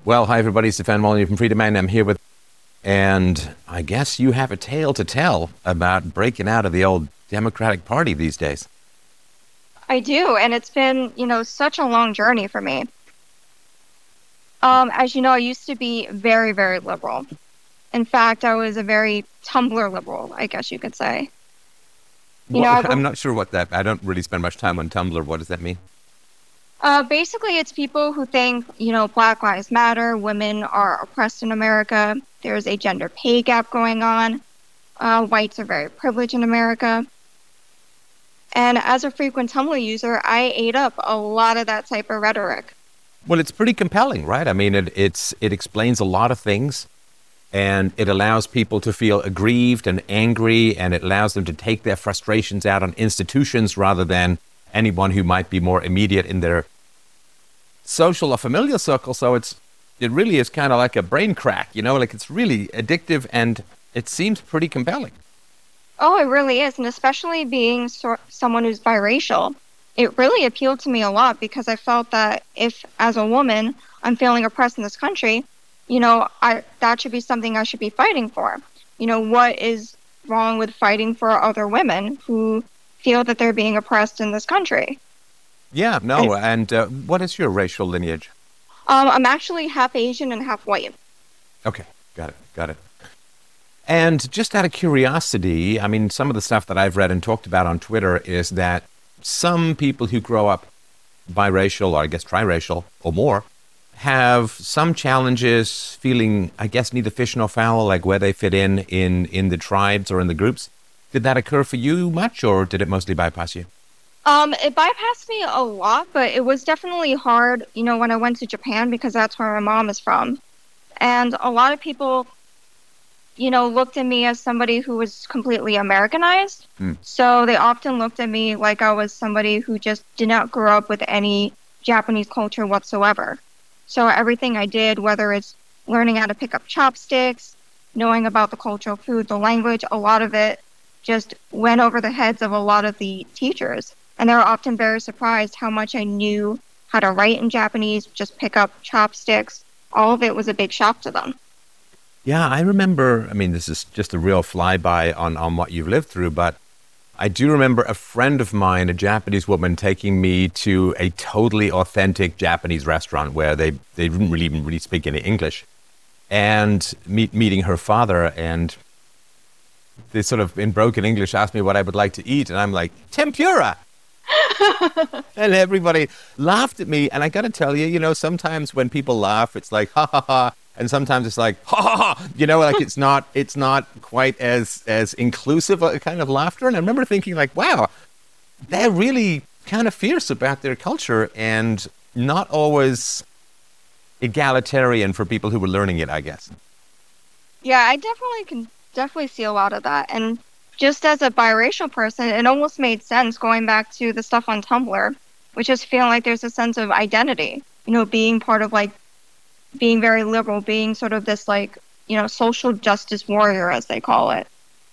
Well, hi everybody, Stefan Molyneux from Freedom Man. I'm here with, and I guess you have a tale to tell about breaking out of the old Democratic Party these days. I do, and it's been, such a long journey for me. As you know, I used to be very, very liberal. In fact, I was a very Tumblr liberal, I guess you could say. Well, I'm not sure what that, I don't really spend much time on Tumblr. What does that mean? Basically, it's people who think, Black Lives Matter, women are oppressed in America, there's a gender pay gap going on, whites are very privileged in America. And as a frequent Tumblr user, I ate up a lot of that type of rhetoric. Well, it's pretty compelling, right? I mean, it explains a lot of things, and it allows people to feel aggrieved and angry, and it allows them to take their frustrations out on institutions rather than anyone who might be more immediate in their social or familial circle. So it really is kind of like a brain crack, like it's really addictive, and it seems pretty compelling. Oh, it really is. And especially being someone who's biracial, it really appealed to me a lot because I felt that if, as a woman, I'm feeling oppressed in this country, that should be something I should be fighting for. What is wrong with fighting for other women who feel that they're being oppressed in this country? Yeah, no. And what is your racial lineage? I'm actually half Asian and half white. Okay, got it. And just out of curiosity, I mean, some of the stuff that I've read and talked about on Twitter is that some people who grow up biracial, or I guess triracial or more, have some challenges feeling, I guess, neither fish nor fowl, like where they fit in the tribes or in the groups. Did that occur for you much, or did it mostly bypass you? It bypassed me a lot, but it was definitely hard, when I went to Japan because that's where my mom is from. And a lot of people, looked at me as somebody who was completely Americanized. So they often looked at me like I was somebody who just did not grow up with any Japanese culture whatsoever. So everything I did, whether it's learning how to pick up chopsticks, knowing about the cultural food, the language, a lot of it just went over the heads of a lot of the teachers. And they were often very surprised how much I knew how to write in Japanese, just pick up chopsticks. All of it was a big shock to them. Yeah, I remember, I mean, this is just a real flyby on what you've lived through, but I do remember a friend of mine, a Japanese woman, taking me to a totally authentic Japanese restaurant where they didn't really speak any English, and meeting her father, and they sort of, in broken English, asked me what I would like to eat, and I'm like, tempura! And everybody laughed at me, and I gotta tell you, sometimes when people laugh, it's like, ha ha ha, and sometimes it's like, ha ha ha, like it's not quite as inclusive a kind of laughter. And I remember thinking like, wow, they're really kind of fierce about their culture and not always egalitarian for people who were learning it, I guess. Yeah, I definitely see a lot of that. And just as a biracial person, it almost made sense going back to the stuff on Tumblr, which is feeling like there's a sense of identity, being part of like being very liberal, being sort of this like, social justice warrior, as they call it.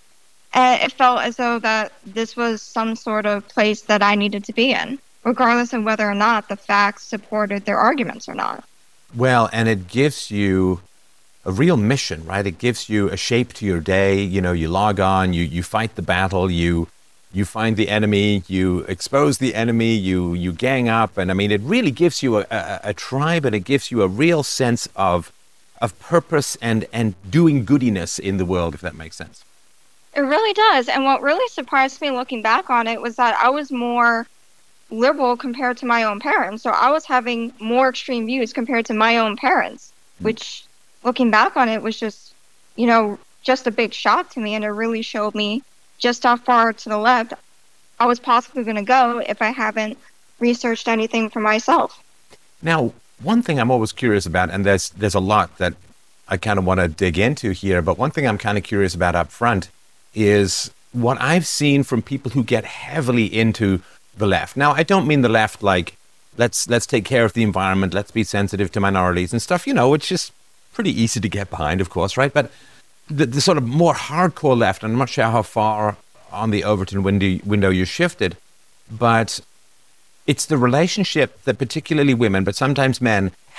And it felt as though that this was some sort of place that I needed to be in, regardless of whether or not the facts supported their arguments or not. Well, and it gives you a real mission, right? It gives you a shape to your day. You log on, you fight the battle, you find the enemy, you expose the enemy, you gang up. And I mean, it really gives you a tribe, and it gives you a real sense of purpose and doing goodiness in the world, if that makes sense. It really does. And what really surprised me looking back on it was that I was more liberal compared to my own parents. So I was having more extreme views compared to my own parents, which looking back on it was just, just a big shock to me. And it really showed me just how far to the left I was possibly going to go if I haven't researched anything for myself. Now, one thing I'm always curious about, and there's a lot that I kind of want to dig into here, but one thing I'm kind of curious about up front is what I've seen from people who get heavily into the left. Now, I don't mean the left like, let's take care of the environment, let's be sensitive to minorities and stuff, it's just pretty easy to get behind, of course, right? But the sort of more hardcore left, and I'm not sure how far on the Overton window you shifted, but it's the relationship that particularly women, but sometimes men,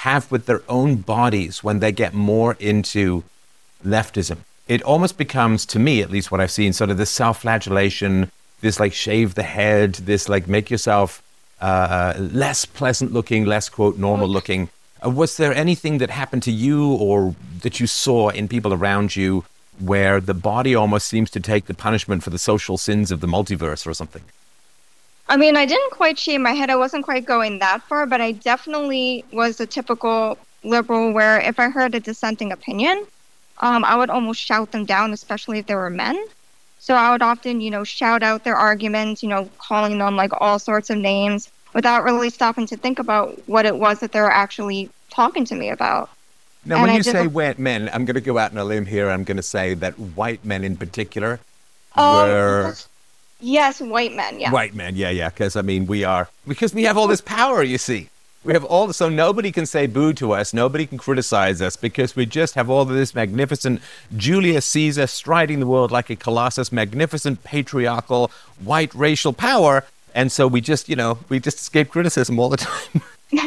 have with their own bodies when they get more into leftism. It almost becomes, to me at least, what I've seen, sort of this self-flagellation, this like shave the head, this like make yourself less pleasant looking, less quote normal looking. Was there anything that happened to you or that you saw in people around you where the body almost seems to take the punishment for the social sins of the multiverse or something? I mean, I didn't quite shave my head. I wasn't quite going that far, but I definitely was a typical liberal where if I heard a dissenting opinion, I would almost shout them down, especially if they were men. So I would often, shout out their arguments, calling them like all sorts of names without really stopping to think about what it was that they were actually talking to me about. Now, And when I you did say the- white men, I'm going to go out on a limb here. I'm going to say that white men in particular Um, were yes, white men, yeah. white men. Yeah. Because, I mean, because we have all this power, you see. We have all, so nobody can say boo to us. Nobody can criticize us because we just have all of this magnificent Julius Caesar striding the world like a colossus, magnificent patriarchal white racial power. And so we just escape criticism all the time.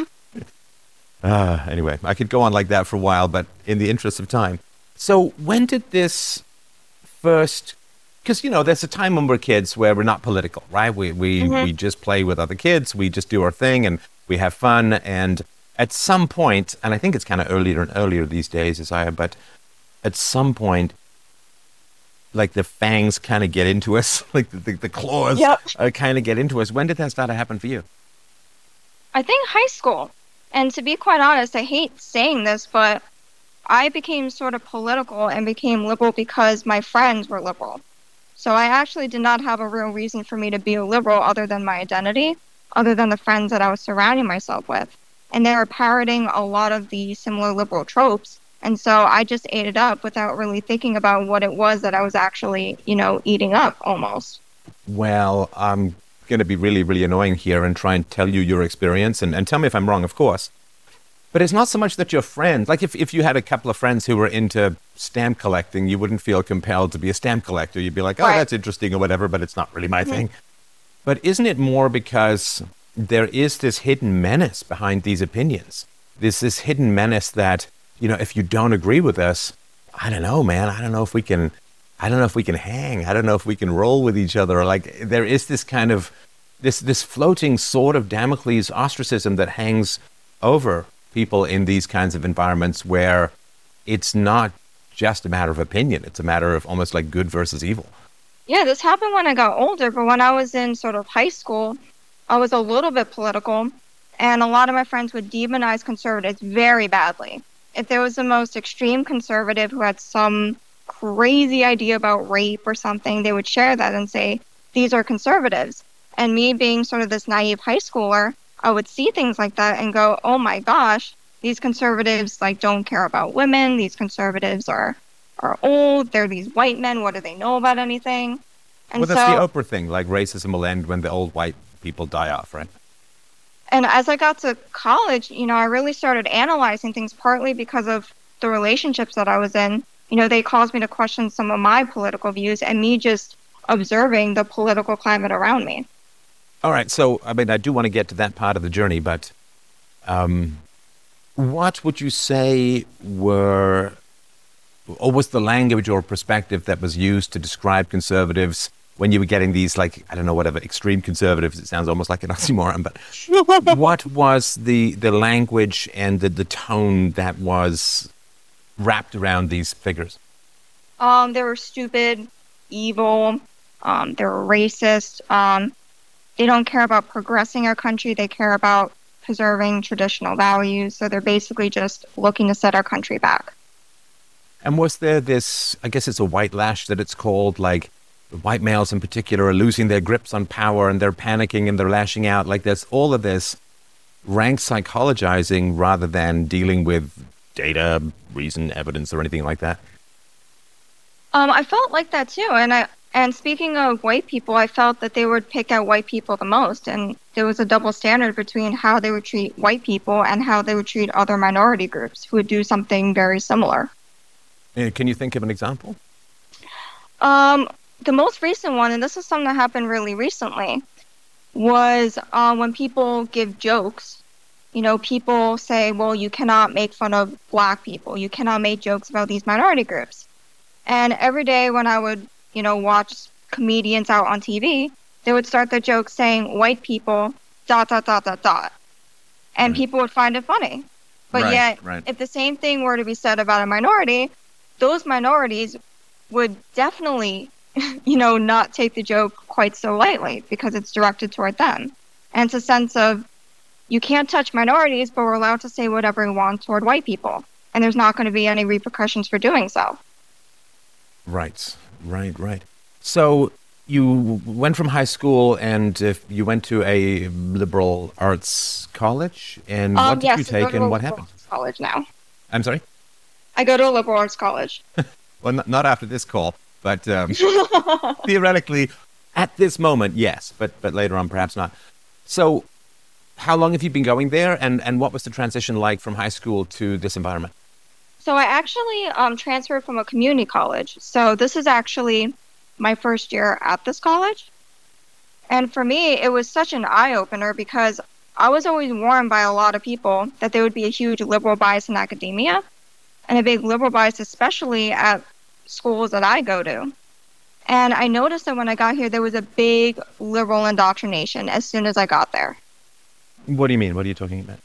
Anyway, I could go on like that for a while, but in the interest of time. So when did this first, because, there's a time when we're kids where we're not political, right? We just play with other kids. We just do our thing and we have fun. And at some point, and I think it's kind of earlier and earlier these days, but at some point, like the fangs kind of get into us, like the claws kind of get into us. When did that start to happen for you? I think high school. And to be quite honest, I hate saying this, but I became sort of political and became liberal because my friends were liberal. So I actually did not have a real reason for me to be a liberal other than my identity, other than the friends that I was surrounding myself with. And they were parroting a lot of the similar liberal tropes. And so I just ate it up without really thinking about what it was that I was actually, eating up almost. Well, I'm going to be really, really annoying here and try and tell you your experience and tell me if I'm wrong, of course. But it's not so much that your friends, like if you had a couple of friends who were into stamp collecting, you wouldn't feel compelled to be a stamp collector. You'd be like, oh, Right. That's interesting or whatever, but it's not really my thing. But isn't it more because there is this hidden menace behind these opinions? There's this hidden menace that, if you don't agree with us, I don't know, man. I don't know if we can hang. I don't know if we can roll with each other. Like there is this kind of, this floating sword of Damocles ostracism that hangs over people in these kinds of environments where it's not just a matter of opinion. It's a matter of almost like good versus evil. Yeah, this happened when I got older, but when I was in sort of high school, I was a little bit political, and a lot of my friends would demonize conservatives very badly. If there was the most extreme conservative who had some crazy idea about rape or something, they would share that and say, these are conservatives. And me being sort of this naive high schooler, I would see things like that and go, oh my gosh, these conservatives don't care about women. These conservatives are old. They're these white men. What do they know about anything? And Well, that's the Oprah thing. Like racism will end when the old white people die off, right? And as I got to college, I really started analyzing things partly because of the relationships that I was in. They caused me to question some of my political views and me just observing the political climate around me. All right. So, I mean, I do want to get to that part of the journey, but what would you say was the language or perspective that was used to describe conservatives when you were getting these, whatever, extreme conservatives? It sounds almost like an oxymoron, but what was the language and the tone that was wrapped around these figures? They were stupid, evil, they were racist. They don't care about progressing our country. They care about preserving traditional values. So they're basically just looking to set our country back. And was there this, I guess it's a white lash that it's called, like the white males in particular are losing their grips on power and they're panicking and they're lashing out. Like there's all of this rank psychologizing rather than dealing with data, reason, evidence, or anything like that. I felt like that too. And speaking of white people, I felt that they would pick out white people the most. And there was a double standard between how they would treat white people and how they would treat other minority groups who would do something very similar. Can you think of an example? The most recent one, and this is something that happened really recently, was when people give jokes, people say, well, you cannot make fun of Black people. You cannot make jokes about these minority groups. And every day when I would, watch comedians out on TV, they would start their jokes saying, white people, ... And people would find it funny. But yet, if the same thing were to be said about a minority, those minorities would definitely, not take the joke quite so lightly because it's directed toward them. And it's a sense of, you can't touch minorities, but we're allowed to say whatever we want toward white people. And there's not going to be any repercussions for doing so. Right. So you went from high school and you went to a liberal arts college. And what did you take and what happened? College now. I'm sorry? I go to a liberal arts college. Well, not after this call, but theoretically, at this moment, yes, but later on, perhaps not. So how long have you been going there, and what was the transition like from high school to this environment? So I actually transferred from a community college. So this is actually my first year at this college. And for me, it was such an eye-opener because I was always warned by a lot of people that there would be a huge liberal bias in academia and a big liberal bias, especially at schools that I go to. And I noticed that when I got here, there was a big liberal indoctrination as soon as I got there. What do you mean? What are you talking about?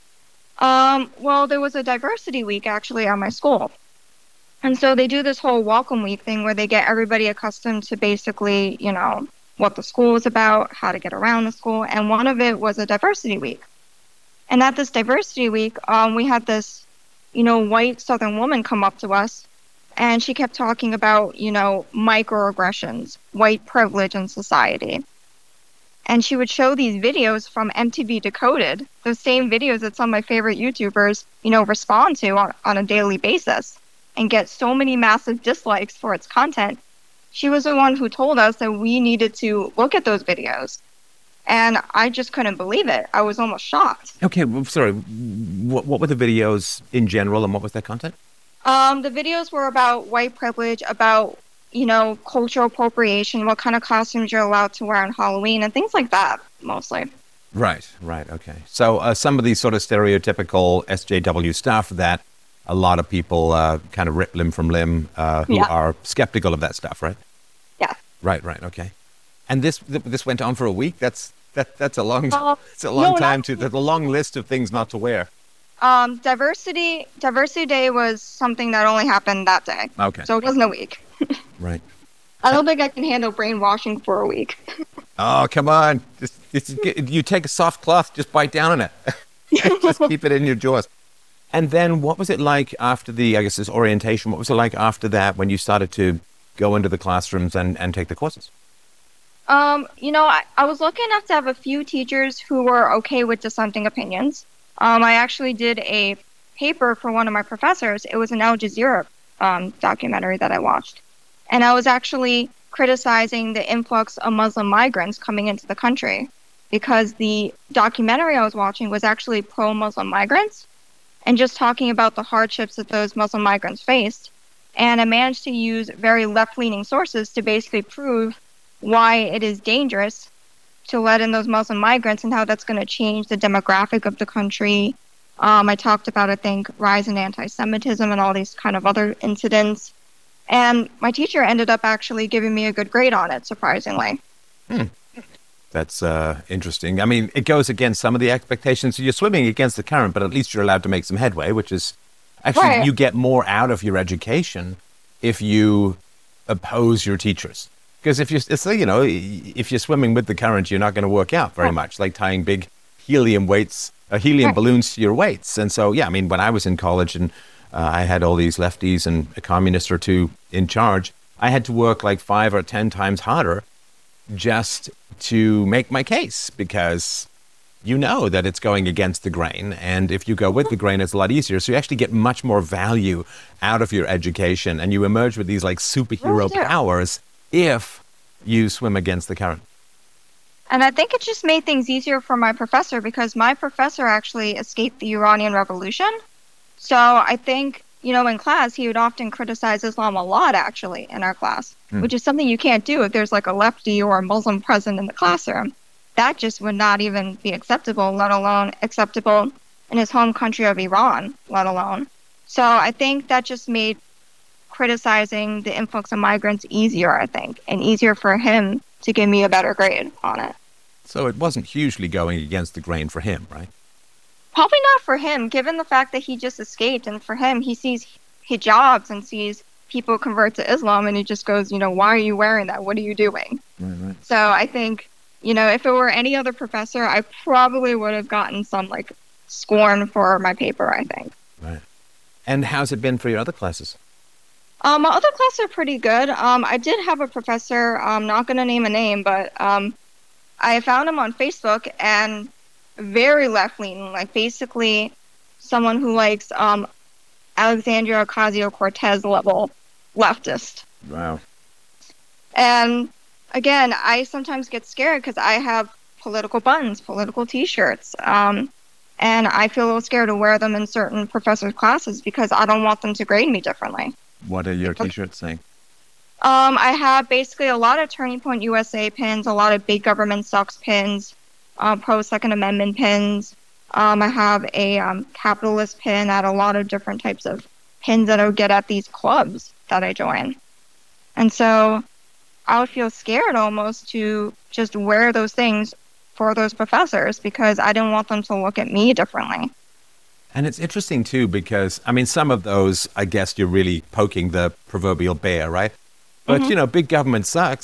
Well, there was a diversity week actually at my school. And so they do this whole welcome week thing where they get everybody accustomed to basically, what the school is about, how to get around the school. And one of it was a diversity week. And at this diversity week, we had this, white Southern woman come up to us. And she kept talking about, microaggressions, white privilege in society. And she would show these videos from MTV Decoded, those same videos that some of my favorite YouTubers, respond to on a daily basis and get so many massive dislikes for its content. She was the one who told us that we needed to look at those videos. And I just couldn't believe it. I was almost shocked. Okay, well, sorry. What were the videos in general and what was their content? The videos were about white privilege, about cultural appropriation, what kind of costumes you're allowed to wear on Halloween, and things like that, mostly. Right, okay. So some of these sort of stereotypical SJW stuff that a lot of people kind of rip limb from limb who are skeptical of that stuff, right? Yeah. Right, okay. And this went on for a week? That's a long it's a long time to there's a long list of things not to wear. Diversity Day was something that only happened that day. Okay. So it wasn't a week. Right. I don't think I can handle brainwashing for a week. Oh, come on. You take a soft cloth, just bite down on it. Just keep it in your jaws. And then what was it like after this orientation? What was it like after that when you started to go into the classrooms and take the courses? I was lucky enough to have a few teachers who were okay with dissenting opinions. I actually did a paper for one of my professors. It was an Al Jazeera documentary that I watched. And I was actually criticizing the influx of Muslim migrants coming into the country because the documentary I was watching was actually pro-Muslim migrants and just talking about the hardships that those Muslim migrants faced. And I managed to use very left-leaning sources to basically prove why it is dangerous to let in those Muslim migrants and how that's going to change the demographic of the country. I talked about, I think, rise in anti-Semitism and all these kind of other incidents. And my teacher ended up actually giving me a good grade on it, surprisingly. That's interesting. I mean, it goes against some of the expectations. So you're swimming against the current, but at least you're allowed to make some headway, which is actually right. You get more out of your education if you oppose your teachers. Because if you're swimming with the current, you're not going to work out very much, like tying big helium balloons to your weights. And so, yeah, I mean, when I was in college and I had all these lefties and a communist or two in charge, I had to work like 5 or 10 times harder just to make my case because you know that it's going against the grain. And if you go with the grain, it's a lot easier. So you actually get much more value out of your education and you emerge with these like superhero powers if you swim against the current. And I think it just made things easier for my professor because my professor actually escaped the Iranian Revolution. So I think, in class, he would often criticize Islam a lot, actually, in our class, which is something you can't do if there's like a lefty or a Muslim present in the classroom. That just would not even be acceptable, let alone acceptable in his home country of Iran, let alone. So I think that just made criticizing the influx of migrants easier, I think, and easier for him to give me a better grade on it. So it wasn't hugely going against the grain for him, right? Probably not for him, given the fact that he just escaped. And for him, he sees hijabs and sees people convert to Islam, and he just goes, why are you wearing that? What are you doing? Right. So I think, if it were any other professor, I probably would have gotten some, scorn for my paper, I think. Right. And how's it been for your other classes? My other classes are pretty good. I did have a professor, I'm not going to name a name, but I found him on Facebook, and very left-leaning, basically someone who likes Alexandria Ocasio-Cortez level leftist. Wow. And again, I sometimes get scared because I have political buttons, political T-shirts, and I feel a little scared to wear them in certain professors' classes because I don't want them to grade me differently. What are your T-shirts saying? I have basically a lot of Turning Point USA pins, a lot of Big Government Sucks pins, pro-Second Amendment pins. I have a capitalist pin at a lot of different types of pins that I would get at these clubs that I join. And so I would feel scared almost to just wear those things for those professors because I didn't want them to look at me differently. And it's interesting, too, because, some of those, I guess you're really poking the proverbial bear, right? But, big government sucks.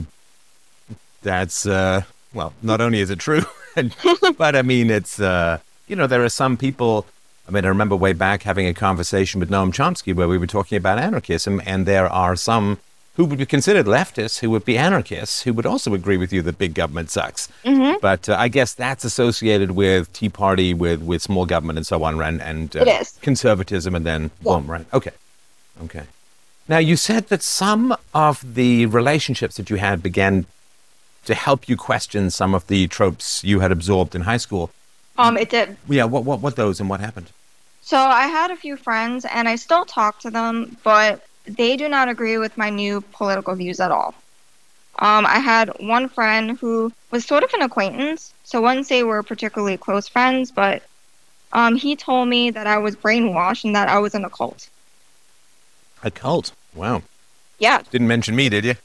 That's, not only is it true, but, it's, there are some people, I remember way back having a conversation with Noam Chomsky where we were talking about anarchism, and there are some who would be considered leftists who would be anarchists who would also agree with you that big government sucks. Mm-hmm. But I guess that's associated with Tea Party, with small government and so on, and it is. Conservatism, and then boom, right? Okay. Now, you said that some of the relationships that you had began to help you question some of the tropes you had absorbed in high school. It did. Yeah, what those and what happened? So I had a few friends, and I still talk to them, but they do not agree with my new political views at all. I had one friend who was sort of an acquaintance, so I wouldn't say we're particularly close friends, but he told me that I was brainwashed and that I was in a cult. A cult? Wow. Yeah. Didn't mention me, did you?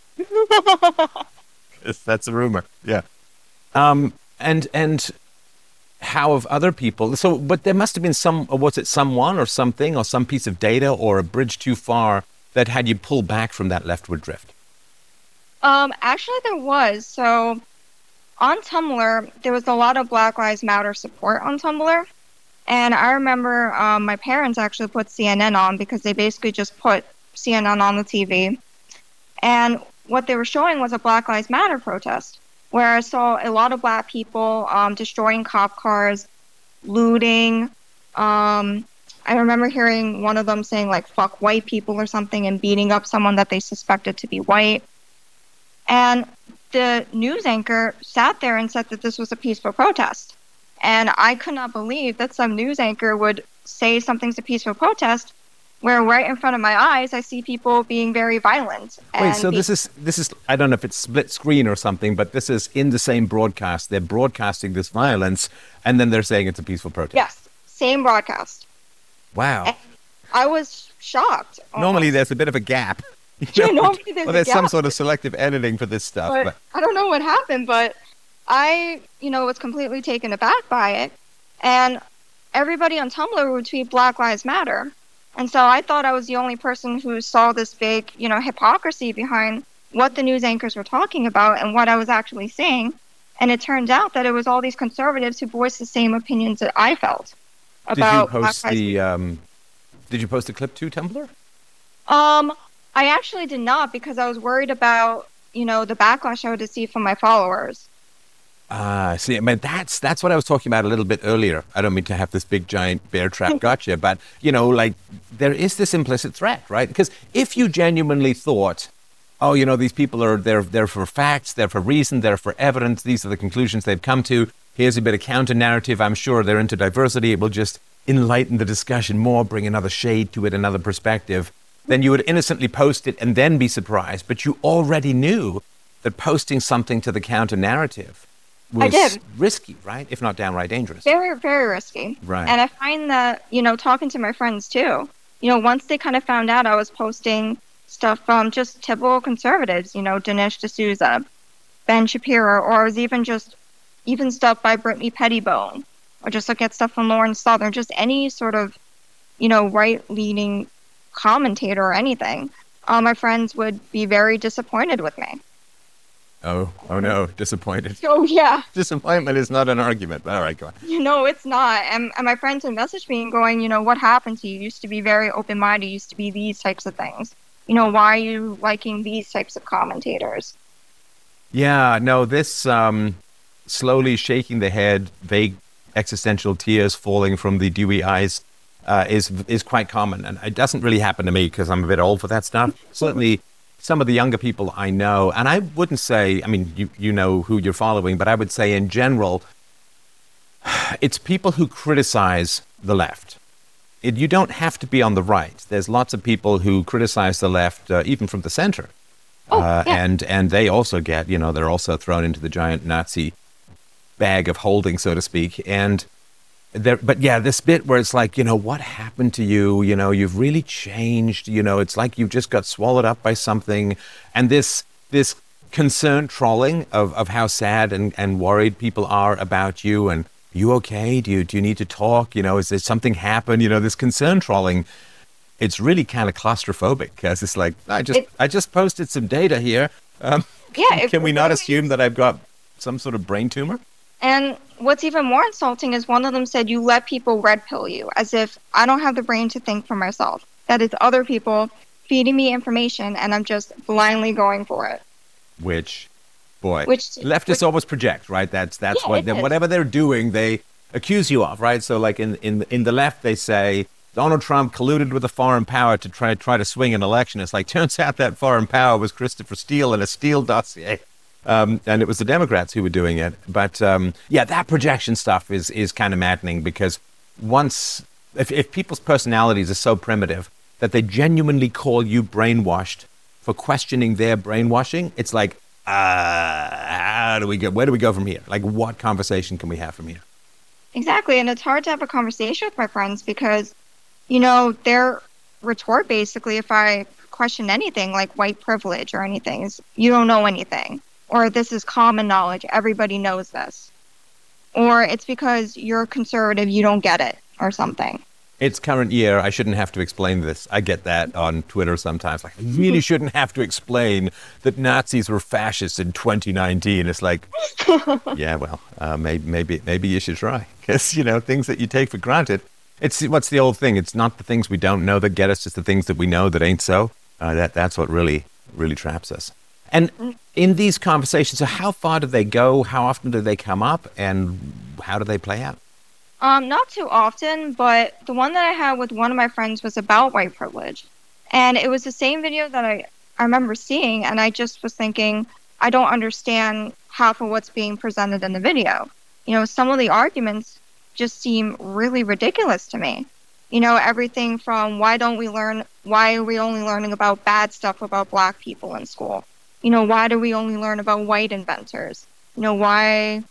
That's a rumor. Yeah. And how have other people... So, but there must have been someone or something or some piece of data or a bridge too far that had you pull back from that leftward drift? Actually, there was. So, on Tumblr, there was a lot of Black Lives Matter support on Tumblr. And I remember my parents actually put CNN on because they basically just put CNN on the TV. And what they were showing was a Black Lives Matter protest, where I saw a lot of Black people destroying cop cars, looting. I remember hearing one of them saying, fuck white people or something, and beating up someone that they suspected to be white. And the news anchor sat there and said that this was a peaceful protest. And I could not believe that some news anchor would say something's a peaceful protest, where right in front of my eyes, I see people being very violent. Wait, so this is, I don't know if it's split screen or something, but this is in the same broadcast. They're broadcasting this violence, and then they're saying it's a peaceful protest. Yes, same broadcast. Wow. And I was shocked. Normally, there's a bit of a gap. Yeah, normally there's some sort of selective editing for this stuff. But I don't know what happened, but I, was completely taken aback by it. And everybody on Tumblr would tweet Black Lives Matter. And so I thought I was the only person who saw this big, hypocrisy behind what the news anchors were talking about and what I was actually saying. And it turned out that it was all these conservatives who voiced the same opinions that I felt about Did you post the clip to Tumblr? I actually did not because I was worried about, the backlash I would receive from my followers. See, that's what I was talking about a little bit earlier. I don't mean to have this big giant bear trap gotcha, but, there is this implicit threat, right? Because if you genuinely thought, these people are, they're for facts, they're for reason, they're for evidence, these are the conclusions they've come to, here's a bit of counter-narrative, I'm sure they're into diversity, it will just enlighten the discussion more, bring another shade to it, another perspective, then you would innocently post it and then be surprised. But you already knew that posting something to the counter-narrative I was did. risky, right? If not downright dangerous. Very, very risky. Right. And I find that, talking to my friends too, once they kind of found out I was posting stuff from just typical conservatives, Dinesh D'Souza, Ben Shapiro, or I was even stuff by Brittany Pettibone, or just look at stuff from Lauren Southern, just any sort of, right-leaning commentator or anything, my friends would be very disappointed with me. Oh no, disappointed. Oh, yeah. Disappointment is not an argument. All right, go on. It's not. And my friends would message me and going, what happened to you? You used to be very open-minded. You used to be these types of things. Why are you liking these types of commentators? Yeah, no, this slowly shaking the head, vague existential tears falling from the dewy eyes is quite common. And it doesn't really happen to me because I'm a bit old for that stuff. Certainly some of the younger people I know, and I wouldn't say, I mean, you know who you're following, but I would say in general, it's people who criticize the left. You don't have to be on the right. There's lots of people who criticize the left, even from the center. Yeah. And they also get, they're also thrown into the giant Nazi bag of holding, so to speak. But yeah, this bit where it's like, what happened to you? You've really changed. It's like you just got swallowed up by something. And this concerned trolling of how sad and worried people are about you. And you okay? Do you need to talk? Is there something happened? This concern trolling, it's really kind of claustrophobic because it's like, I just posted some data here. Can we not assume that I've got some sort of brain tumor? And what's even more insulting is one of them said, you let people red pill you, as if I don't have the brain to think for myself. That is other people feeding me information and I'm just blindly going for it. Which leftists always project, right? That's whatever they're doing, they accuse you of, right? So like in the left, they say Donald Trump colluded with a foreign power to try to swing an election. It's like, turns out that foreign power was Christopher Steele and a Steele dossier. And it was the Democrats who were doing it. But that projection stuff is kind of maddening because if people's personalities are so primitive that they genuinely call you brainwashed for questioning their brainwashing, it's like, where do we go from here? Like, what conversation can we have from here? Exactly. And it's hard to have a conversation with my friends because, their retort basically, if I question anything like white privilege or anything, is you don't know anything. Or this is common knowledge. Everybody knows this. Or it's because you're conservative, you don't get it, or something. It's current year. I shouldn't have to explain this. I get that on Twitter sometimes. Like, I really shouldn't have to explain that Nazis were fascists in 2019. It's like, yeah, well, maybe you should try. Because, things that you take for granted. What's the old thing? It's not the things we don't know that get us, it's the things that we know that ain't so. That's what really, really traps us. And in these conversations, so how far do they go? How often do they come up? And how do they play out? Not too often, but the one that I had with one of my friends was about white privilege. And it was the same video that I remember seeing, and I just was thinking, I don't understand half of what's being presented in the video. Some of the arguments just seem really ridiculous to me. Everything from why are we only learning about bad stuff about black people in school? Why do we only learn about white inventors? Why,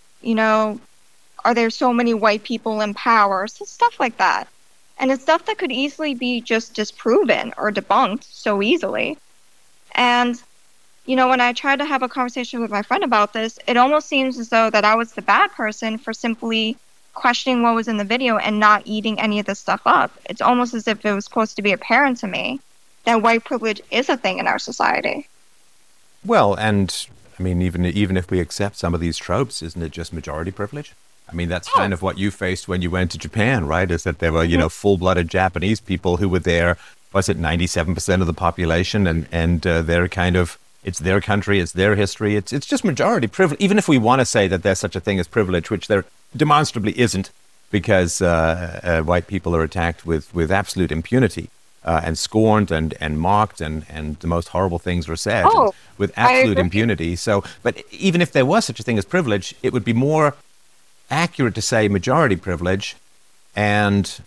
are there so many white people in power? So stuff like that. And it's stuff that could easily be just disproven or debunked so easily. And, when I tried to have a conversation with my friend about this, it almost seems as though that I was the bad person for simply questioning what was in the video and not eating any of this stuff up. It's almost as if it was supposed to be apparent to me that white privilege is a thing in our society. Well, and I mean, even if we accept some of these tropes, isn't it just majority privilege? I mean, that's kind of what you faced when you went to Japan, right? Is that there were, full-blooded Japanese people who were there, was it 97% of the population? And they're kind of, it's their country, it's their history. It's just majority privilege. Even if we want to say that there's such a thing as privilege, which there demonstrably isn't, because white people are attacked with absolute impunity. And scorned and mocked and the most horrible things were said with absolute impunity. So, but even if there was such a thing as privilege, it would be more accurate to say majority privilege, and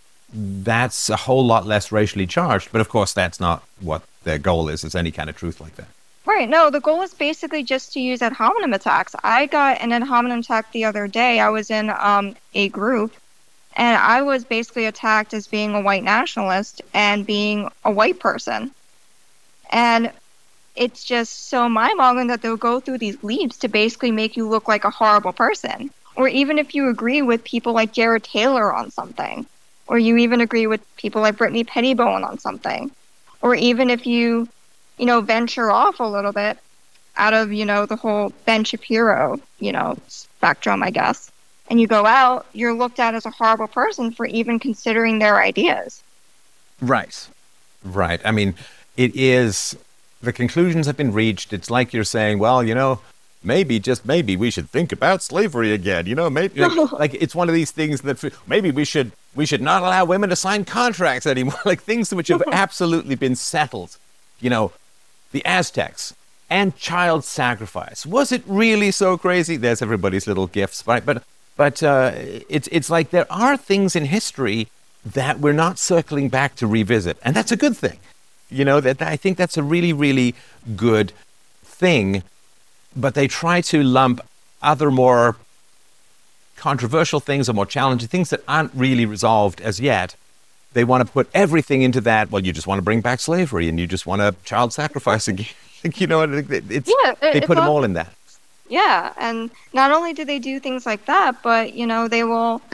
that's a whole lot less racially charged. But of course, that's not what their goal is any kind of truth like that. Right. No, the goal is basically just to use ad hominem attacks. I got an ad hominem attack the other day. I was in a group, and I was basically attacked as being a white nationalist and being a white person. And it's just so mind-boggling that they'll go through these leaps to basically make you look like a horrible person. Or even if you agree with people like Jared Taylor on something, or you even agree with people like Brittany Pettibone on something, or even if you venture off a little bit out of, the whole Ben Shapiro, spectrum, I guess, and you go out, you're looked at as a horrible person for even considering their ideas. Right. Right. I mean, it is, the conclusions have been reached. It's like you're saying, well, maybe, just maybe, we should think about slavery again. Maybe like it's one of these things that maybe we should not allow women to sign contracts anymore. Like things which have absolutely been settled. The Aztecs and child sacrifice. Was it really so crazy? There's everybody's little gifts, right? But it's like there are things in history that we're not circling back to revisit, and that's a good thing. That I think that's a really, really good thing. But they try to lump other more controversial things or more challenging things that aren't really resolved as yet. They want to put everything into that. Well, you just want to bring back slavery, and you just want to child sacrifice again. They put them all in that. Yeah, and not only do they do things like that, but they will,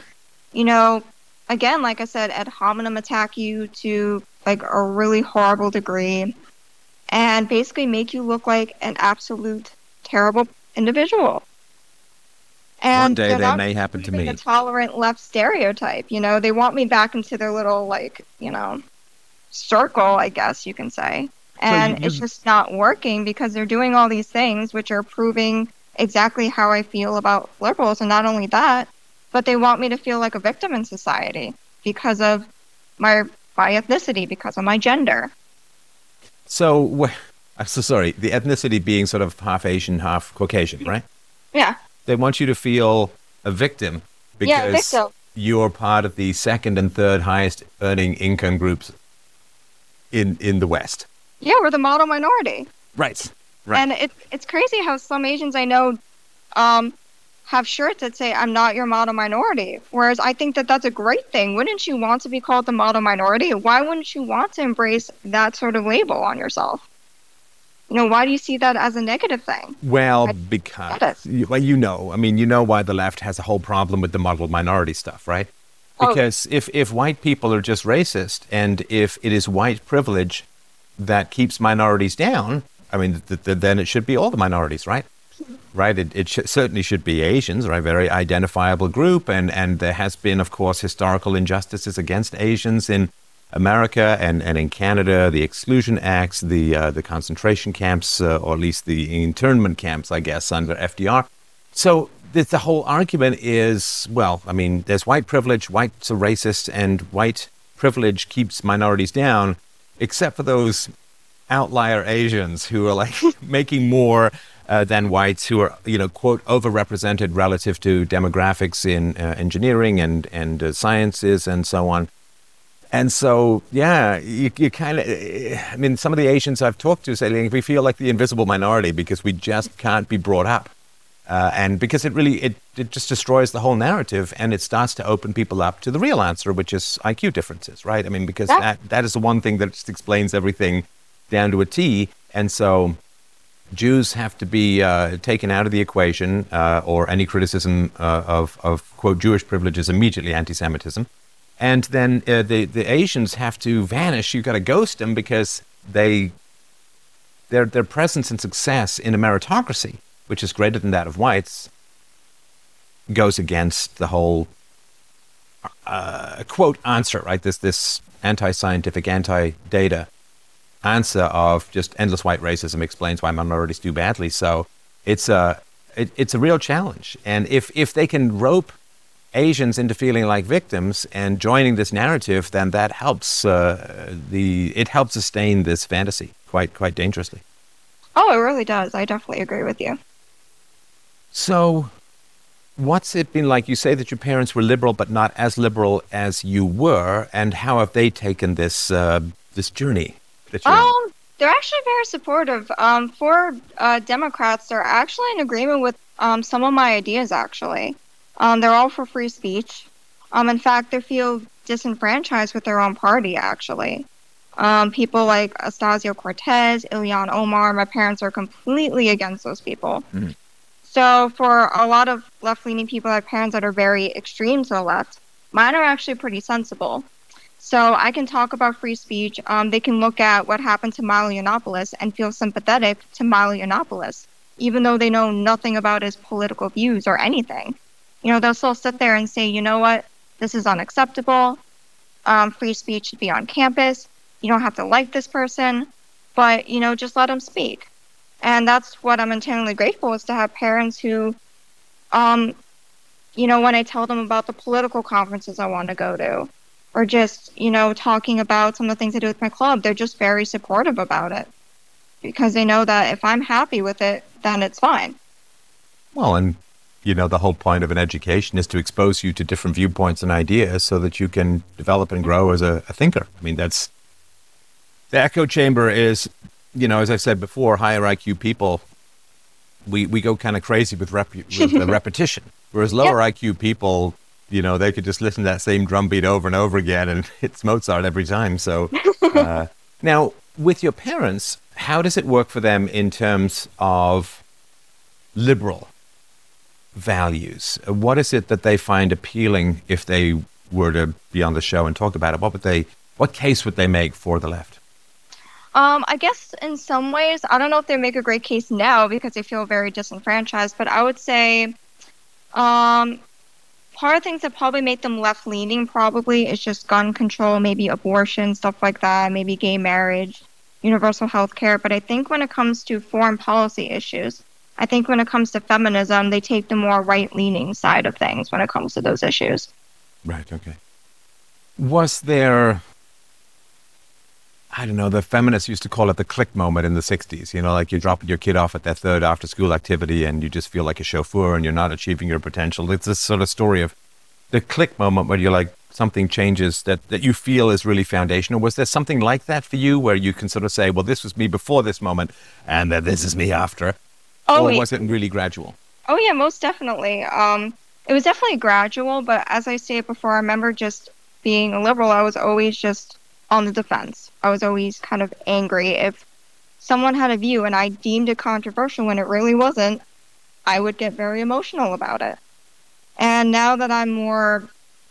again, like I said, ad hominem attack you to like a really horrible degree, and basically make you look like an absolute terrible individual. One And day that may happen to me. A tolerant left stereotype, they want me back into their little circle, I guess you can say. And it's just not working because they're doing all these things which are proving exactly how I feel about liberals. And not only that, but they want me to feel like a victim in society because of my ethnicity, because of my gender. So, I'm so sorry, the ethnicity being sort of half Asian, half Caucasian, right? Yeah. They want you to feel a victim because you're part of the second and third highest earning income groups in the West. Yeah, we're the model minority. Right. And it's crazy how some Asians I know have shirts that say, "I'm not your model minority." Whereas I think that that's a great thing. Wouldn't you want to be called the model minority? Why wouldn't you want to embrace that sort of label on yourself? Why do you see that as a negative thing? Well, because, why the left has a whole problem with the model minority stuff, right? Because if white people are just racist, and if it is white privilege that keeps minorities down, then it should be all the minorities, right? Right? It certainly should be Asians, right? Very identifiable group, and there has been, of course, historical injustices against Asians in America and in Canada, the Exclusion Acts, the concentration camps, or at least the internment camps, I guess, under FDR. So the whole argument is, there's white privilege, whites are racist, and white privilege keeps minorities down, except for those outlier Asians who are like making more than whites, who are, quote, overrepresented relative to demographics in engineering and sciences and so on. And so, you kind of, some of the Asians I've talked to say we feel like the invisible minority because we just can't be brought up. And because it just destroys the whole narrative, and it starts to open people up to the real answer, which is IQ differences, right? Because that is the one thing that just explains everything down to a T. And so Jews have to be taken out of the equation, or any criticism of, quote, Jewish privilege is immediately anti-Semitism. And then the Asians have to vanish. You've got to ghost them because their presence and success in a meritocracy, which is greater than that of whites, goes against the whole quote answer, right? This anti-scientific, anti-data answer of just endless white racism explains why minorities do badly. So it's a real challenge. And if they can rope Asians into feeling like victims and joining this narrative, then that helps it helps sustain this fantasy quite dangerously. Oh, it really does. I definitely agree with you. So what's it been like? You say that your parents were liberal, but not as liberal as you were, and how have they taken this this journey that you're on? They're actually very supportive. For Democrats, they're actually in agreement with some of my ideas, actually. They're all for free speech. In fact, they feel disenfranchised with their own party, actually. People like Ocasio-Cortez, Ilhan Omar, my parents are completely against those people. Mm. So for a lot of left-leaning people, I have parents that are very extreme to the left. Mine are actually pretty sensible. So I can talk about free speech. They can look at what happened to Milo Yiannopoulos and feel sympathetic to Milo Yiannopoulos, even though they know nothing about his political views or anything. You know, they'll still sit there and say, you know what, this is unacceptable. Free speech should be on campus. You don't have to like this person, but, you know, just let them speak. And that's what I'm intensely grateful is to have parents who, you know, when I tell them about the political conferences I want to go to, or just, you know, talking about some of the things I do with my club, they're just very supportive about it because they know that if I'm happy with it, then it's fine. Well, and, you know, the whole point of an education is to expose you to different viewpoints and ideas so that you can develop and grow as a thinker. I mean, that's the echo chamber is, you know, as I've said before, higher IQ people, we go kind of crazy with the repetition, whereas lower IQ people, you know, they could just listen to that same drum beat over and over again, and it's Mozart every time. So now, with your parents, how does it work for them in terms of liberal values? What is it that they find appealing if they were to be on the show and talk about it? What case would they make for the left? I guess in some ways, I don't know if they make a great case now because they feel very disenfranchised, but I would say part of things that probably make them left-leaning probably is just gun control, maybe abortion, stuff like that, maybe gay marriage, universal health care. But I think when it comes to foreign policy issues, I think when it comes to feminism, they take the more right-leaning side of things when it comes to those issues. Right, okay. Was there, I don't know, the feminists used to call it the click moment in the 60s, you know, like you're dropping your kid off at their third after-school activity and you just feel like a chauffeur and you're not achieving your potential. It's this sort of story of the click moment where you're like, something changes that you feel is really foundational. Was there something like that for you where you can sort of say, well, this was me before this moment and then this is me after? Or was it really gradual? Oh, yeah, most definitely. It was definitely gradual, but as I stated before, I remember just being a liberal, I was always just on the defense. I was always kind of angry. If someone had a view and I deemed it controversial when it really wasn't, I would get very emotional about it. And now that I'm more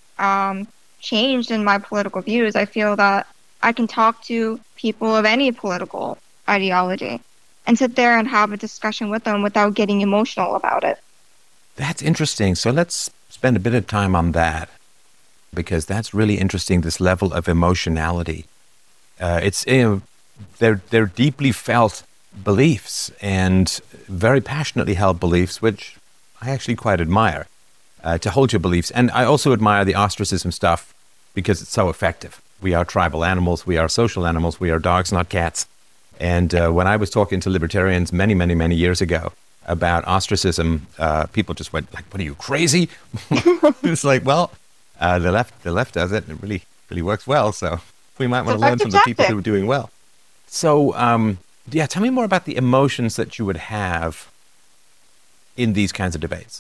changed in my political views, I feel that I can talk to people of any political ideology and sit there and have a discussion with them without getting emotional about it. That's interesting. So let's spend a bit of time on that, because that's really interesting, this level of emotionality. It's, you know, they're deeply felt beliefs and very passionately held beliefs, which I actually quite admire, to hold your beliefs. And I also admire the ostracism stuff because it's so effective. We are tribal animals. We are social animals. We are dogs, not cats. And when I was talking to libertarians many, many, many years ago about ostracism, people just went like, "What are you, crazy?" It's like, well, the left does it, and it really works well. So we might want to learn from the people who are doing well. So, yeah, tell me more about the emotions that you would have in these kinds of debates.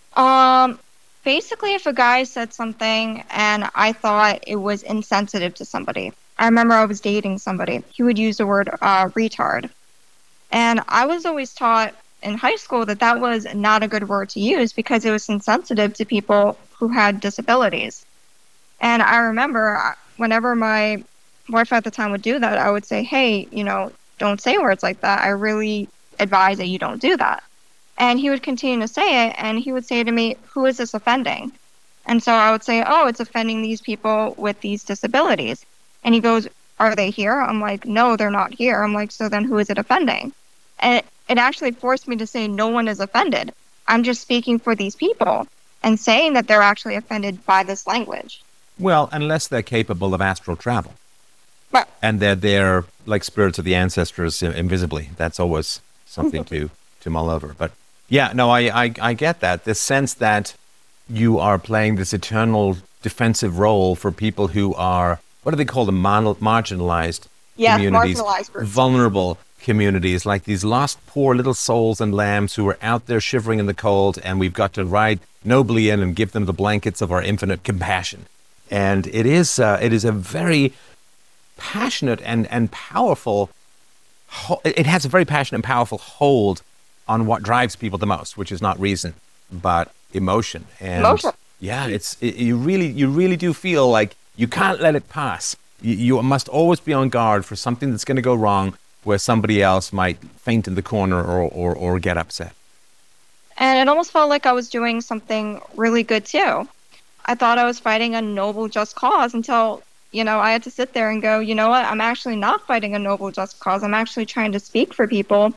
Basically, if a guy said something and I thought it was insensitive to somebody, I remember I was dating somebody. He would use the word retard. And I was always taught in high school that that was not a good word to use because it was insensitive to people who had disabilities. And I remember whenever my boyfriend at the time would do that, I would say, hey, you know, don't say words like that. I really advise that you don't do that. And he would continue to say it, and he would say to me, who is this offending? And so I would say, oh, it's offending these people with these disabilities. And he goes, are they here? I'm like, no, they're not here. I'm like, so then who is it offending? And it actually forced me to say no one is offended. I'm just speaking for these people and saying that they're actually offended by this language. Well, unless they're capable of astral travel. But, and they're there like spirits of the ancestors invisibly. That's always something to mull over. But yeah, no, I get that. The sense that you are playing this eternal defensive role for people who are, what do they call them, marginalized Yes, communities, marginalized groups. vulnerable communities, like these lost poor little souls and lambs who are out there shivering in the cold, and we've got to ride nobly in and give them the blankets of our infinite compassion. And it is a very passionate and powerful, it has a very passionate and powerful hold on what drives people the most, which is not reason, but emotion. And Emotion. yeah, you really do feel like you can't let it pass. You must always be on guard for something that's going to go wrong where somebody else might faint in the corner or get upset. And it almost felt like I was doing something really good too. I thought I was fighting a noble, just cause until, I had to sit there and go, you know what? I'm actually not fighting a noble, just cause. I'm actually trying to speak for people,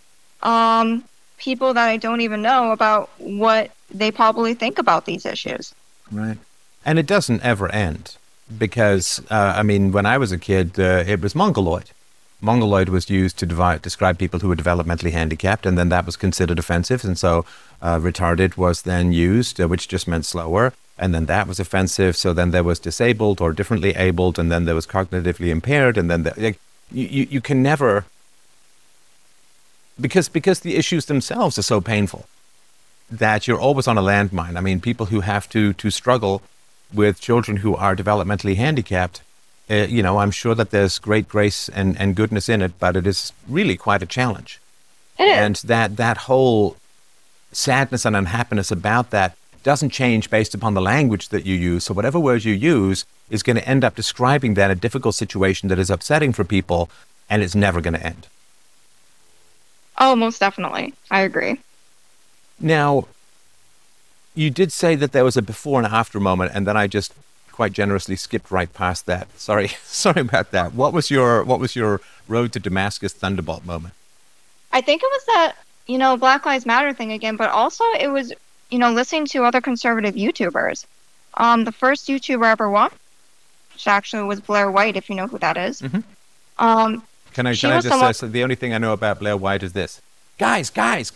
people that I don't even know about what they probably think about these issues. Right. And it doesn't ever end because, when I was a kid, it was mongoloid. Mongoloid was used to describe people who were developmentally handicapped, and then that was considered offensive. And so retarded was then used, which just meant slower. And then that was offensive. So then there was disabled or differently abled, and then there was cognitively impaired. And then you can never, because the issues themselves are so painful that you're always on a landmine. I mean, people who have to struggle with children who are developmentally handicapped, I'm sure that there's great grace and goodness in it, but it is really quite a challenge. It is. And that whole sadness and unhappiness about that doesn't change based upon the language that you use. So whatever words you use is going to end up describing then a difficult situation that is upsetting for people, and it's never going to end. Oh, most definitely. I agree. Now, you did say that there was a before and after moment, and then I just quite generously skipped right past that. Sorry about that. What was your road to Damascus Thunderbolt moment? I think it was that, Black Lives Matter thing again, but also it was, listening to other conservative YouTubers. The first YouTuber I ever watched, which actually was Blair White, if you know who that is. Mm-hmm. Can I just say, so the only thing I know about Blair White is this. Guys. Anyway,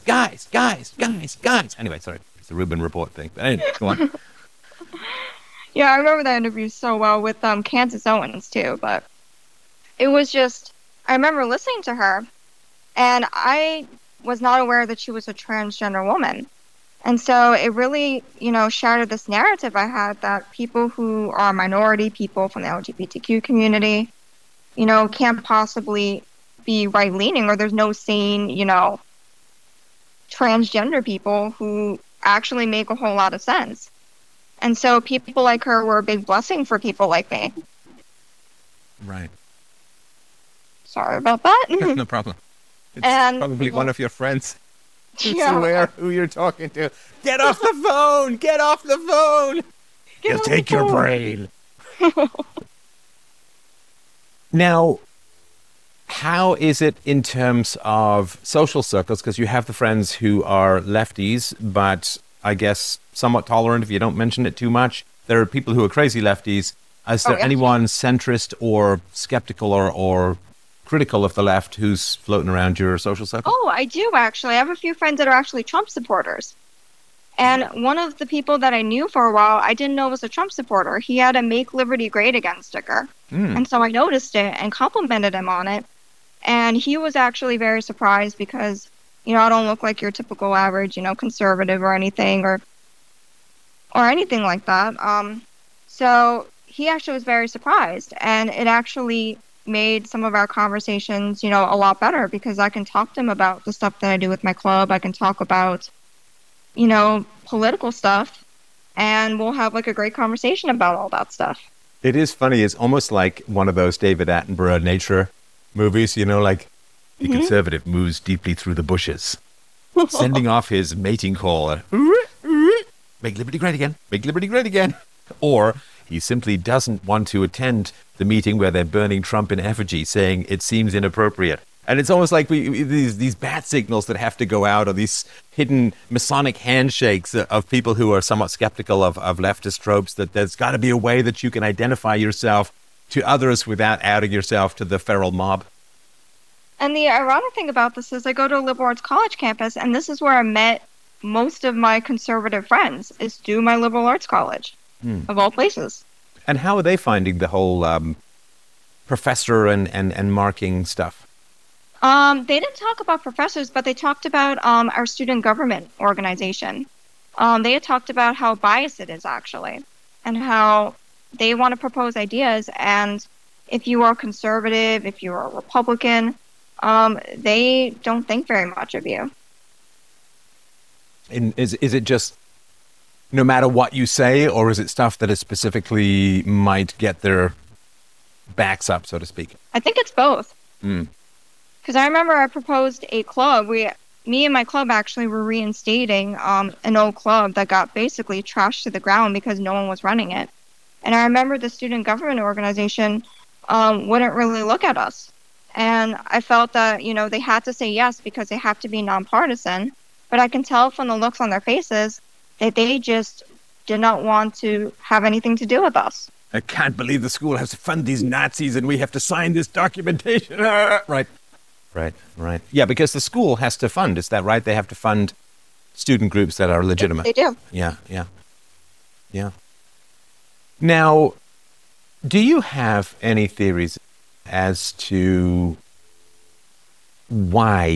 sorry. It's the Rubin Report thing. But anyway, go on. Yeah, I remember that interview so well with Candace Owens, too. But it was just, I remember listening to her, and I was not aware that she was a transgender woman. And so it really, shattered this narrative I had that people who are minority, people from the LGBTQ community, can't possibly be right-leaning, or there's no sane, transgender people who actually make a whole lot of sense. And so people like her were a big blessing for people like me. Right. Sorry about that. No problem. It's probably one of your friends. It's aware who you're talking to. Get off the phone! Get off the phone! He'll take your brain. Now, how is it in terms of social circles? Because you have the friends who are lefties, but I guess somewhat tolerant if you don't mention it too much. There are people who are crazy lefties. Is there anyone centrist or skeptical or critical of the left who's floating around your social circle? Oh, I do, actually. I have a few friends that are actually Trump supporters. And one of the people that I knew for a while, I didn't know was a Trump supporter. He had a Make Liberty Great Again sticker. And so I noticed it and complimented him on it. And he was actually very surprised because, I don't look like your typical average, conservative or anything or anything like that. So he actually was very surprised. And it actually made some of our conversations, a lot better because I can talk to him about the stuff that I do with my club. I can talk about, political stuff, and we'll have like a great conversation about all that stuff. It is funny. It's almost like one of those David Attenborough nature movies, like the conservative moves deeply through the bushes, sending off his mating call. Make liberty great again. Make liberty great again. Or he simply doesn't want to attend the meeting where they're burning Trump in effigy, saying it seems inappropriate. And it's almost like these bat signals that have to go out, or these hidden Masonic handshakes of people who are somewhat skeptical of leftist tropes, that there's got to be a way that you can identify yourself to others without outing yourself to the feral mob. And the ironic thing about this is I go to a liberal arts college campus, and this is where I met most of my conservative friends, is through my liberal arts college, of all places. And how are they finding the whole professor and marking stuff? They didn't talk about professors, but they talked about our student government organization. They had talked about how biased it is actually, and how they want to propose ideas. And if you are conservative, if you are a Republican, they don't think very much of you. And is it just no matter what you say, or is it stuff that is specifically might get their backs up, so to speak? I think it's both. Mm. Because I remember I proposed a club. Me and my club actually were reinstating an old club that got basically trashed to the ground because no one was running it. And I remember the student government organization wouldn't really look at us. And I felt that, you know, they had to say yes because they have to be nonpartisan. But I can tell from the looks on their faces that they just did not want to have anything to do with us. I can't believe the school has to fund these Nazis and we have to sign this documentation. Right. Yeah, because the school has to fund, is that right? They have to fund student groups that are legitimate. They do. Yeah. Now, do you have any theories as to why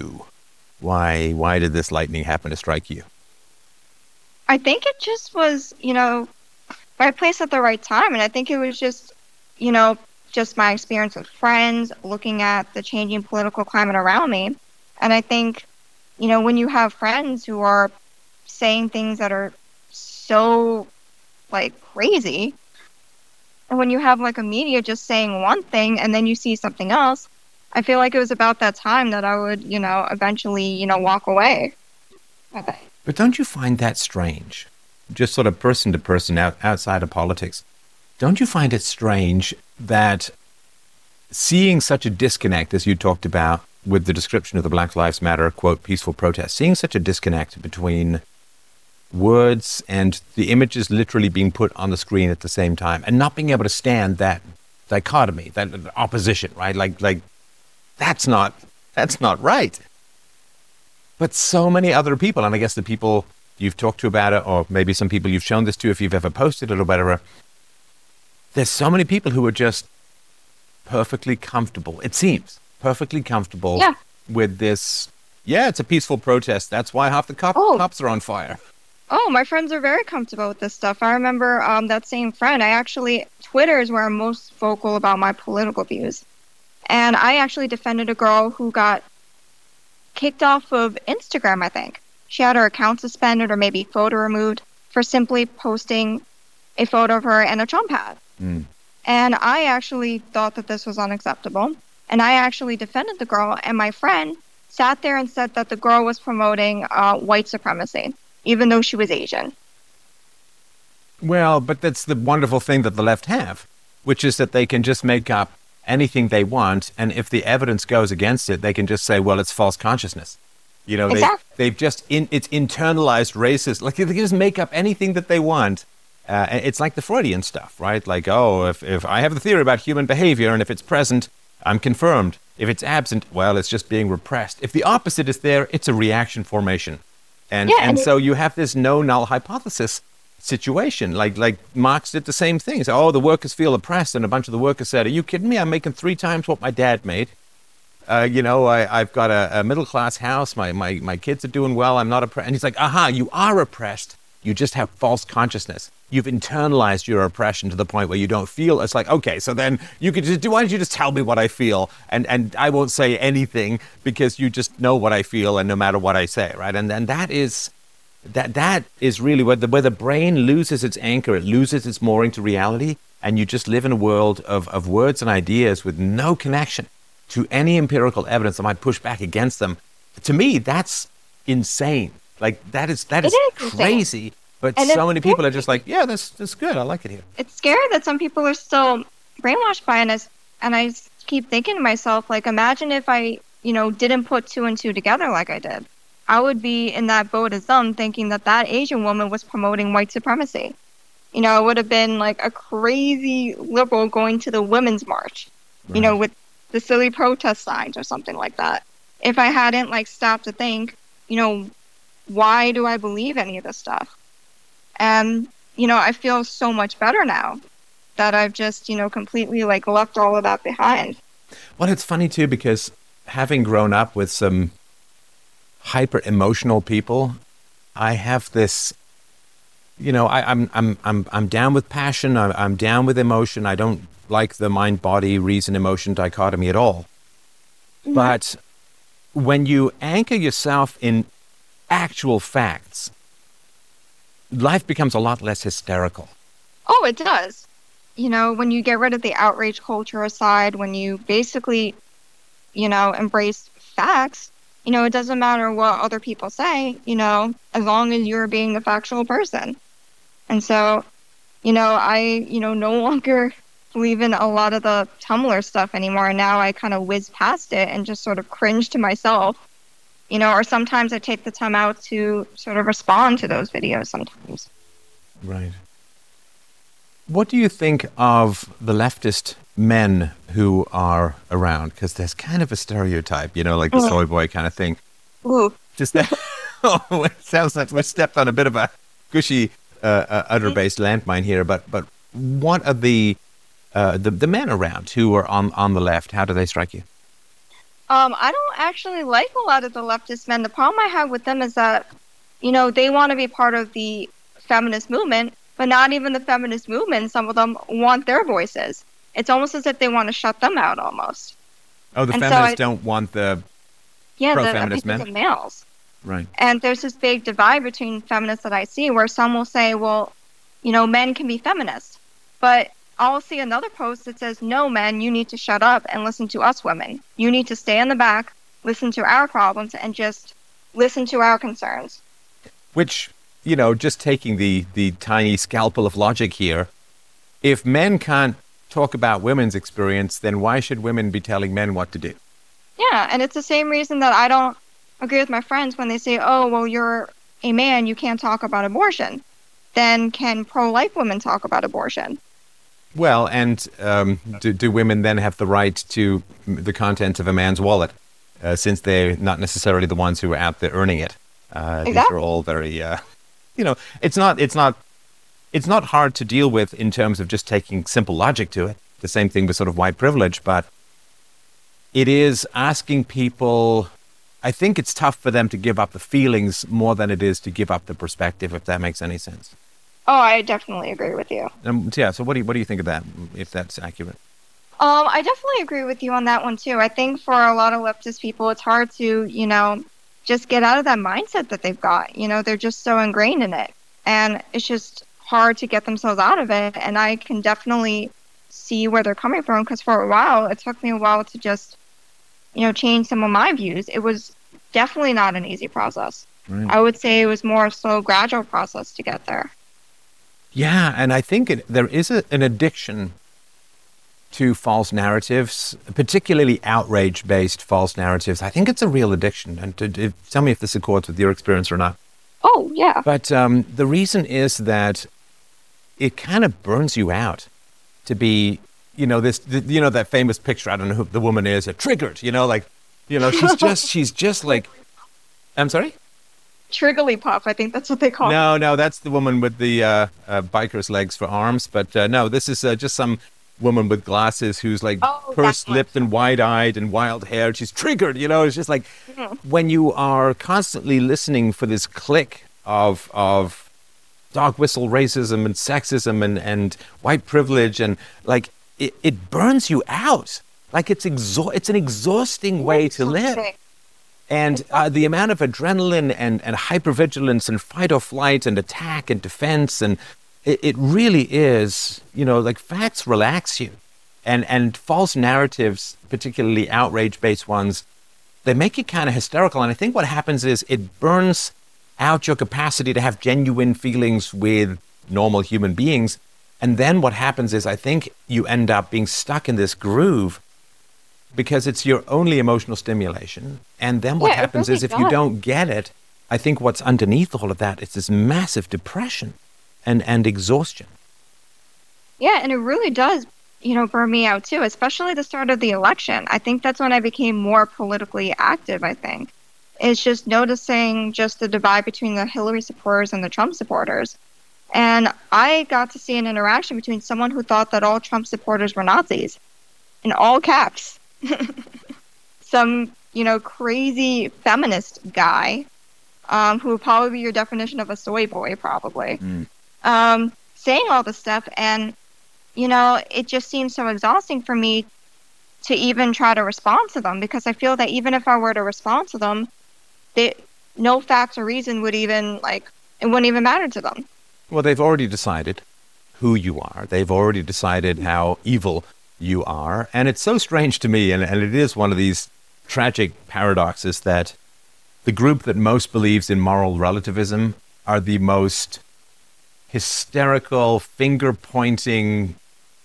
did this lightning happen to strike you? I think it just was, you know, right place at the right time. And I think it was just, you know, just my experience with friends, looking at the changing political climate around me. And I think, you know, when you have friends who are saying things that are so, like, crazy, and when you have, like, a media just saying one thing and then you see something else, I feel like it was about that time that I would, you know, eventually, you know, walk away. Okay. But don't you find that strange? Just sort of person to person outside of politics. Don't you find it strange that seeing such a disconnect, as you talked about with the description of the Black Lives Matter, quote, peaceful protest, seeing such a disconnect between words and the images literally being put on the screen at the same time and not being able to stand that dichotomy, that opposition, right? Like that's not right. But so many other people, and I guess the people you've talked to about it, or maybe some people you've shown this to if you've ever posted it or whatever, there's so many people who are just perfectly comfortable, it seems, perfectly comfortable with this. Yeah, it's a peaceful protest. That's why half the cops are on fire. Oh, my friends are very comfortable with this stuff. I remember that same friend. Twitter is where I'm most vocal about my political views. And I actually defended a girl who got kicked off of Instagram, I think. She had her account suspended or maybe photo removed for simply posting a photo of her and a Trump hat. Mm. And I actually thought that this was unacceptable. And I actually defended the girl, and my friend sat there and said that the girl was promoting white supremacy, even though she was Asian. Well, but that's the wonderful thing that the left have, which is that they can just make up anything they want, and if the evidence goes against it, they can just say, well, it's false consciousness. You know, exactly. It's internalized racist. Like, they can just make up anything that they want. It's like the Freudian stuff, right? Like, oh, if I have the theory about human behavior, and if it's present, I'm confirmed. If it's absent, well, it's just being repressed. If the opposite is there, it's a reaction formation. And so you have this no null hypothesis situation. Like Marx did the same thing. So, oh, the workers feel oppressed, and a bunch of the workers said, are you kidding me? I'm making 3 times what my dad made. I've got a middle-class house. My kids are doing well. I'm not oppressed. And he's like, aha, you are oppressed. You just have false consciousness. You've internalized your oppression to the point where you don't feel. It's like, okay, so then you could just why don't you just tell me what I feel, and I won't say anything because you just know what I feel, and no matter what I say, right? And that is really where the brain loses its anchor. It loses its mooring to reality, and you just live in a world of words and ideas with no connection to any empirical evidence that might push back against them. To me, that's insane. Like, that is crazy. But so many people are just like, yeah, that's good. I like it here. It's scary that some people are still brainwashed by it. And I keep thinking to myself, like, imagine if I, didn't put 2 and 2 together like I did. I would be in that boat as them, thinking that Asian woman was promoting white supremacy. It would have been like a crazy liberal going to the Women's March, right, with the silly protest signs or something like that. If I hadn't stopped to think, why do I believe any of this stuff? And, I feel so much better now. that I've just, completely like left all of that behind. Well, it's funny too, because having grown up with some hyper emotional people, I have this, I'm down with passion. I'm down with emotion. I don't like the mind, body, reason, emotion dichotomy at all. Mhm. But when you anchor yourself in actual facts, life becomes a lot less hysterical. Oh, it does. When you get rid of the outrage culture aside, when you basically, embrace facts, it doesn't matter what other people say, as long as you're being the factual person. And so, I, no longer believe in a lot of the Tumblr stuff anymore. Now I kind of whiz past it and just sort of cringe to myself, or sometimes I take the time out to sort of respond to those videos sometimes. Right. What do you think of the leftist men who are around? Because there's kind of a stereotype, like the soy boy kind of thing. Ooh. Just that, it sounds like we stepped on a bit of a gushy, udder-based landmine here. But what are the men around who are on the left? How do they strike you? I don't actually like a lot of the leftist men. The problem I have with them is that, they want to be part of the feminist movement, but not even the feminist movement. Some of them want their voices. It's almost as if they want to shut them out almost. Oh, the feminists don't want the pro-feminist men? The males. Right. And there's this big divide between feminists that I see where some will say, well, men can be feminists. But I'll see another post that says, no, men, you need to shut up and listen to us women. You need to stay in the back, listen to our problems, and just listen to our concerns. Which, just taking the tiny scalpel of logic here, if men can't talk about women's experience, then why should women be telling men what to do? Yeah, and it's the same reason that I don't agree with my friends when they say, oh, well, you're a man, you can't talk about abortion. Then can pro-life women talk about abortion? Well, and do women then have the right to the contents of a man's wallet, since they're not necessarily the ones who are out there earning it? Exactly. These are all very, it's not hard to deal with in terms of just taking simple logic to it. The same thing with sort of white privilege, but it is asking people. I think it's tough for them to give up the feelings more than it is to give up the perspective, if that makes any sense. Oh, I definitely agree with you. So what do you think of that, if that's accurate? I definitely agree with you on that one too. I think for a lot of leftist people, it's hard to, just get out of that mindset that they've got. They're just so ingrained in it. And it's just hard to get themselves out of it. And I can definitely see where they're coming from, because for a while, it took me a while to just, change some of my views. It was definitely not an easy process. Right. I would say it was more a slow, gradual process to get there. Yeah, and I think there is an addiction to false narratives, particularly outrage-based false narratives. I think it's a real addiction. And tell me if this accords with your experience or not. Oh, yeah. But the reason is that it kind of burns you out to be, that famous picture. I don't know who the woman is. Triggered. She's just like. I'm sorry. Trigglypuff, I think that's what they call it. No, that's the woman with the biker's legs for arms. But no, this is just some woman with glasses who's like pursed-lipped and wide-eyed and wild-haired. She's triggered, It's just like when you are constantly listening for this click of dog whistle racism and sexism and white privilege, and like it burns you out. Like it's an exhausting way to live. And the amount of adrenaline and hypervigilance and fight or flight and attack and defense, and it really is, like facts relax you. And false narratives, particularly outrage-based ones, they make you kind of hysterical. And I think what happens is it burns out your capacity to have genuine feelings with normal human beings. And then what happens is I think you end up being stuck in this groove because it's your only emotional stimulation. And then what happens is if you don't get it, I think what's underneath all of that is this massive depression and exhaustion. Yeah, and it really does, burn me out too, especially the start of the election. I think that's when I became more politically active, I think. It's just noticing just the divide between the Hillary supporters and the Trump supporters. And I got to see an interaction between someone who thought that all Trump supporters were Nazis, in all caps. Some, crazy feminist guy, who would probably be your definition of a soy boy, probably, saying all this stuff. And, it just seems so exhausting for me to even try to respond to them, because I feel that even if I were to respond to them, no facts or reason would even, it wouldn't even matter to them. Well, they've already decided who you are. They've already decided how evil you are. And it's so strange to me, and it is one of these tragic paradoxes, that the group that most believes in moral relativism are the most hysterical, finger-pointing,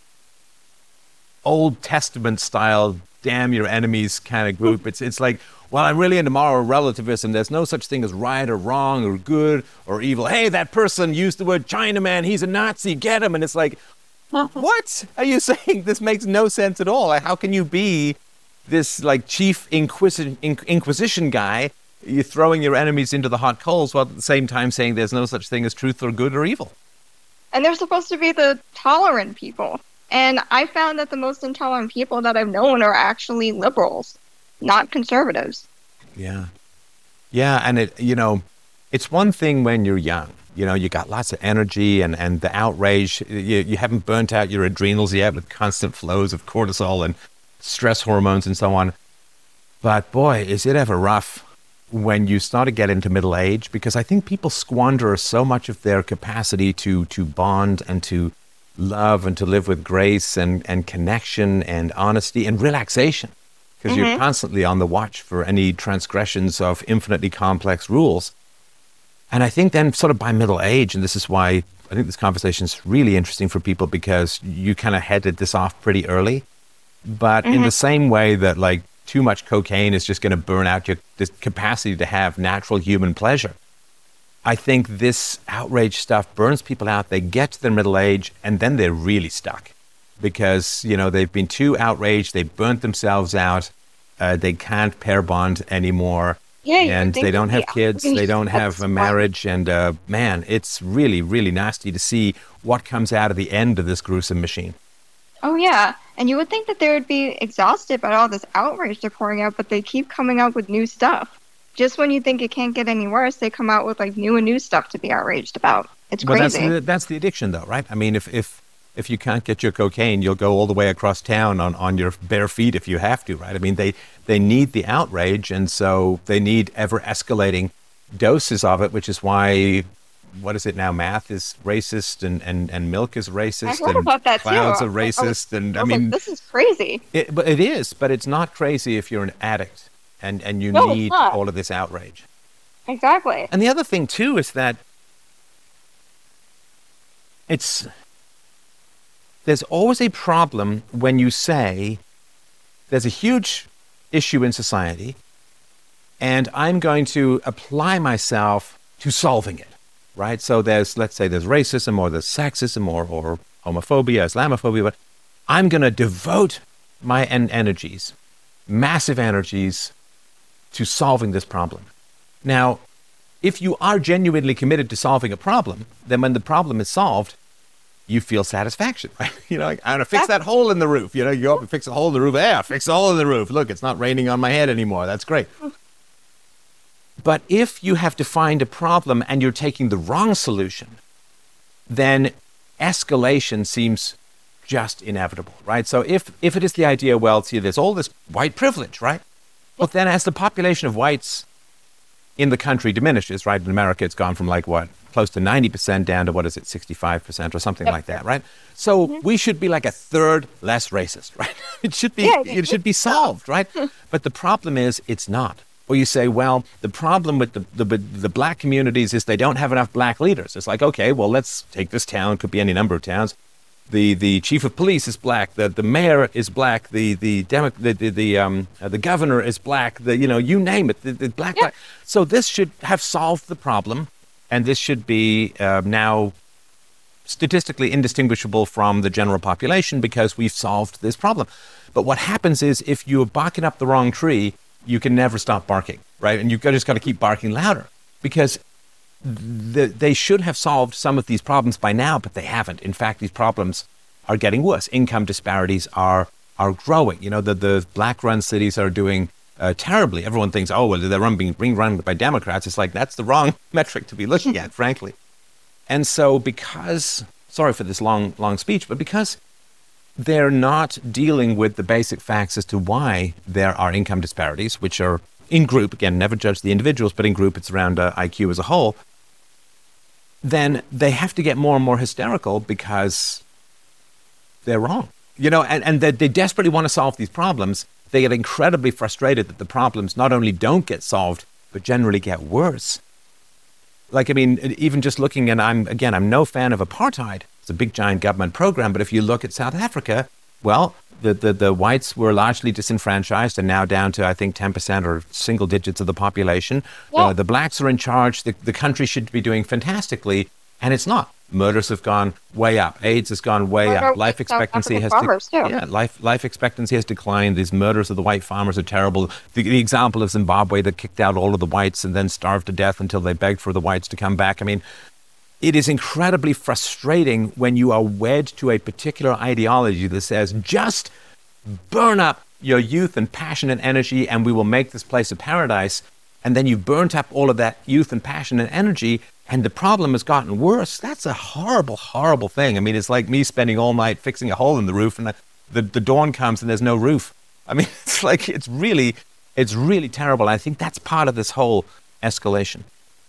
Old Testament style, damn your enemies kind of group. It's like, well, I'm really into moral relativism. There's no such thing as right or wrong or good or evil. Hey, that person used the word Chinaman. He's a Nazi. Get him. And it's like, what are you saying? This makes no sense at all. Like, how can you be this chief inquisition guy? You're throwing your enemies into the hot coals while at the same time saying there's no such thing as truth or good or evil. And they're supposed to be the tolerant people. And I found that the most intolerant people that I've known are actually liberals, not conservatives. Yeah. Yeah, and it's one thing when you're young. You got lots of energy and the outrage. You haven't burnt out your adrenals yet with constant flows of cortisol and stress hormones and so on. But boy, is it ever rough when you start to get into middle age, because I think people squander so much of their capacity to bond and to love and to live with grace and connection and honesty and relaxation, because you're constantly on the watch for any transgressions of infinitely complex rules. And I think then sort of by middle age, and this is why I think this conversation is really interesting for people, because you kind of headed this off pretty early. But in the same way that too much cocaine is just going to burn out this capacity to have natural human pleasure, I think this outrage stuff burns people out. They get to their middle age and then they're really stuck because, they've been too outraged. They burnt themselves out. They can't pair bond anymore. Yeah, and they don't have kids. They don't have a marriage. And man, it's really, really nasty to see what comes out of the end of this gruesome machine. Oh, yeah. And you would think that they would be exhausted by all this outrage they're pouring out, but they keep coming out with new stuff. Just when you think it can't get any worse, they come out with new stuff to be outraged about. It's crazy. But that's the addiction, though, right? I mean, if you can't get your cocaine, you'll go all the way across town on your bare feet if you have to, right? I mean, they need the outrage, and so they need ever-escalating doses of it, which is why, what is it now, math is racist and milk is racist. I heard about that clouds too. are racist. I mean, this is crazy. But it is, but it's not crazy if you're an addict. And you need all of this outrage. Exactly. And the other thing, too, is that there's always a problem when you say there's a huge issue in society and I'm going to apply myself to solving it, right? So let's say there's racism or there's sexism or homophobia, Islamophobia, but I'm going to devote my energies, massive energies, to solving this problem. Now, if you are genuinely committed to solving a problem, then when the problem is solved, you feel satisfaction, right? I'm going to fix that hole in the roof. You go up and fix a hole in the roof. Yeah, fix a hole in the roof. Look, it's not raining on my head anymore. That's great. But if you have to find a problem and you're taking the wrong solution, then escalation seems just inevitable, right? So if it is the idea, well, see, there's all this white privilege, right? Well, then as the population of whites in the country diminishes, right? In America, it's gone from close to 90% down to 65% or something like that, right? So we should be a third less racist, right? It should be solved, right? But the problem is it's not. Or you say, well, the problem with the black communities is they don't have enough black leaders. It's like, okay, well, let's take this town, could be any number of towns. The chief of police is black. The mayor is black. The governor is black. You name it. The black. So this should have solved the problem, and this should be now statistically indistinguishable from the general population because we've solved this problem. But what happens is if you're barking up the wrong tree, you can never stop barking, right? And you've just got to keep barking louder because they should have solved some of these problems by now, but they haven't. In fact, these problems are getting worse. Income disparities are growing. The black-run cities are doing terribly. Everyone thinks, oh, well, they're being run by Democrats. It's like, that's the wrong metric to be looking at, frankly. And so because, sorry for this long speech, but because they're not dealing with the basic facts as to why there are income disparities, which are in group, again, never judge the individuals, but in group, it's around IQ as a whole, then they have to get more and more hysterical because they're wrong. And they desperately want to solve these problems. They get incredibly frustrated that the problems not only don't get solved, but generally get worse. Even just looking, and I'm no fan of apartheid. It's a big, giant government program. But if you look at South Africa, well, the whites were largely disenfranchised and now down to, I think, 10% or single digits of the population. Yeah. The blacks are in charge. The country should be doing fantastically, and it's not. Murders have gone way up. AIDS has gone way up. Life expectancy has life expectancy has declined. These murders of the white farmers are terrible. The example of Zimbabwe that kicked out all of the whites and then starved to death until they begged for the whites to come back. It is incredibly frustrating when you are wed to a particular ideology that says, just burn up your youth and passion and energy and we will make this place a paradise. And then you've burnt up all of that youth and passion and energy and the problem has gotten worse. That's a horrible, horrible thing. It's like me spending all night fixing a hole in the roof and the dawn comes and there's no roof. It's really terrible. I think that's part of this whole escalation.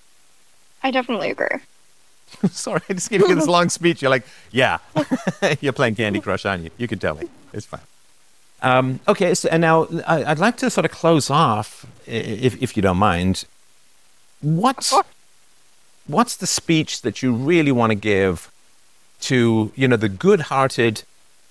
I definitely agree. Sorry, I just gave you this long speech. You're like, yeah, you're playing Candy Crush, aren't you? You can tell me. It's fine. Okay, so, and now I'd like to sort of close off, if you don't mind. What's the speech that you really want to give to, the good-hearted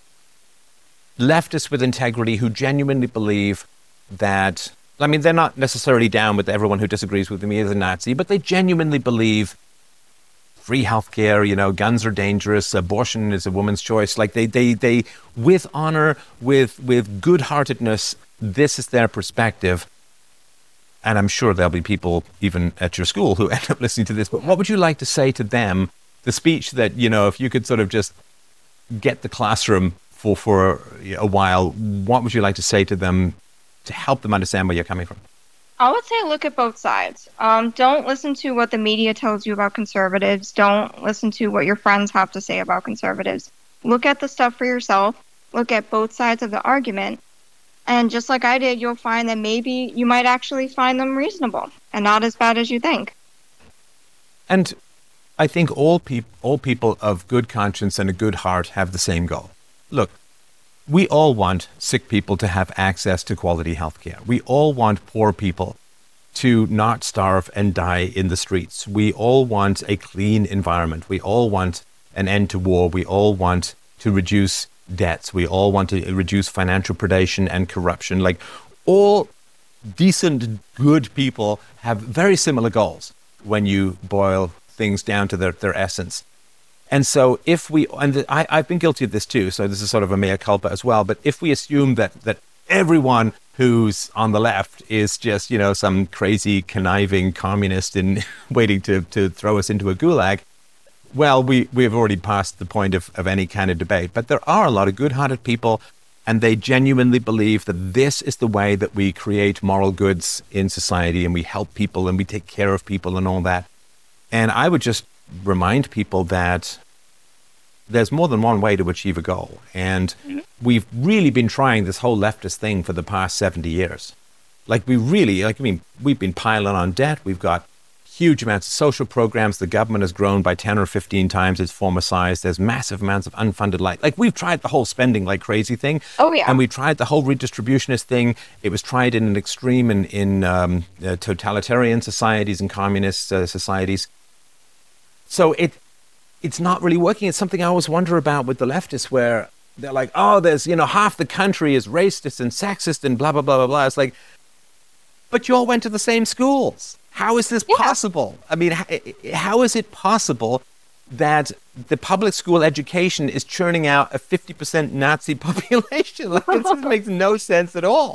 leftists with integrity who genuinely believe that, they're not necessarily down with everyone who disagrees with me as a Nazi, but they genuinely believe free healthcare, guns are dangerous, abortion is a woman's choice. They with honor, with good-heartedness, this is their perspective. And I'm sure there'll be people even at your school who end up listening to this. But what would you like to say to them? The speech that, if you could sort of just get the classroom for a while, what would you like to say to them to help them understand where you're coming from? I would say look at both sides. Don't listen to what the media tells you about conservatives. Don't listen to what your friends have to say about conservatives. Look at the stuff for yourself. Look at both sides of the argument. And just like I did, you'll find that maybe you might actually find them reasonable and not as bad as you think. And I think all people of good conscience and a good heart have the same goal. Look, we all want sick people to have access to quality health care. We all want poor people to not starve and die in the streets. We all want a clean environment. We all want an end to war. We all want to reduce debts. We all want to reduce financial predation and corruption. All decent, good people have very similar goals when you boil things down to their essence. And so I've been guilty of this too, so this is sort of a mea culpa as well, but if we assume that everyone who's on the left is just, some crazy, conniving communist and waiting to throw us into a gulag, well, we've already passed the point of any kind of debate. But there are a lot of good-hearted people, and they genuinely believe that this is the way that we create moral goods in society, and we help people, and we take care of people and all that. And I would just remind people that there's more than one way to achieve a goal. And we've really been trying this whole leftist thing for the past 70 years. We've been piling on debt. We've got huge amounts of social programs. The government has grown by 10 or 15 times its former size. There's massive amounts of unfunded we've tried the whole spending like crazy thing. Oh, yeah. And we tried the whole redistributionist thing. It was tried in an extreme in totalitarian societies and communist societies. So it's not really working. It's something I always wonder about with the leftists, where they're like, oh, there's, half the country is racist and sexist and blah, blah, blah, blah, blah. It's like, but you all went to the same schools. How is this possible? How is it possible that the public school education is churning out a 50% Nazi population? It makes no sense at all.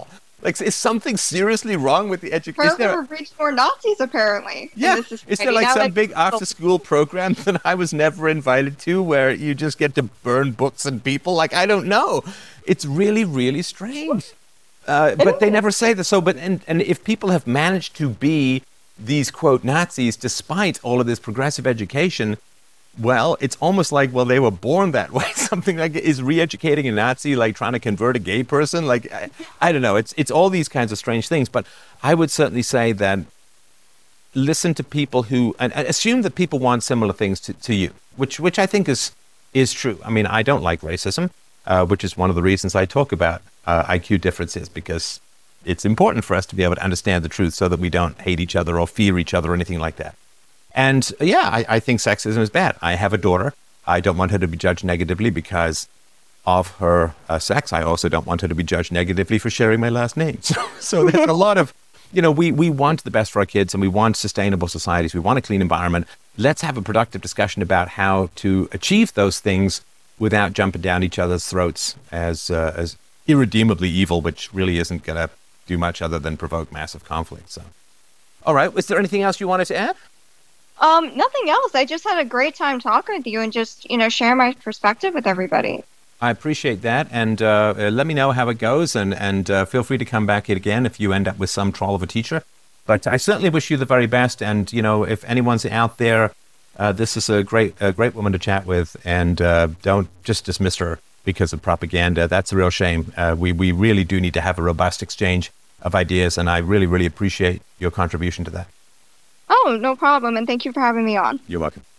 Like, is something seriously wrong with the education? Further reach more Nazis, apparently. Yeah. In this Is there society. like Now, some big after-school program that I was never invited to where you just get to burn books and people? Like, I don't know. It's really, really strange. But they never say this. So, and if people have managed to be these, quote, Nazis, despite all of this progressive education, well, it's almost like, well, they were born that way. Something like, is re-educating a Nazi like trying to convert a gay person? Like, I don't know. It's all these kinds of strange things. But I would certainly say that listen to people who, and assume that people want similar things to you, which I think is true. I mean, I don't like racism, which is one of the reasons I talk about IQ differences, because it's important for us to be able to understand the truth so that we don't hate each other or fear each other or anything like that. And yeah, I think sexism is bad. I have a daughter. I don't want her to be judged negatively because of her sex. I also don't want her to be judged negatively for sharing my last name. So there's a lot of, we want the best for our kids and we want sustainable societies. We want a clean environment. Let's have a productive discussion about how to achieve those things without jumping down each other's throats as irredeemably evil, which really isn't going to do much other than provoke massive conflict. So, all right. Was there anything else you wanted to add? Nothing else. I just had a great time talking with you and just, share my perspective with everybody. I appreciate that. And let me know how it goes. And feel free to come back again if you end up with some troll of a teacher. But I certainly wish you the very best. And, if anyone's out there, this is a great woman to chat with. And don't just dismiss her because of propaganda. That's a real shame. We really do need to have a robust exchange of ideas. And I really, really appreciate your contribution to that. Oh, no problem. And thank you for having me on. You're welcome.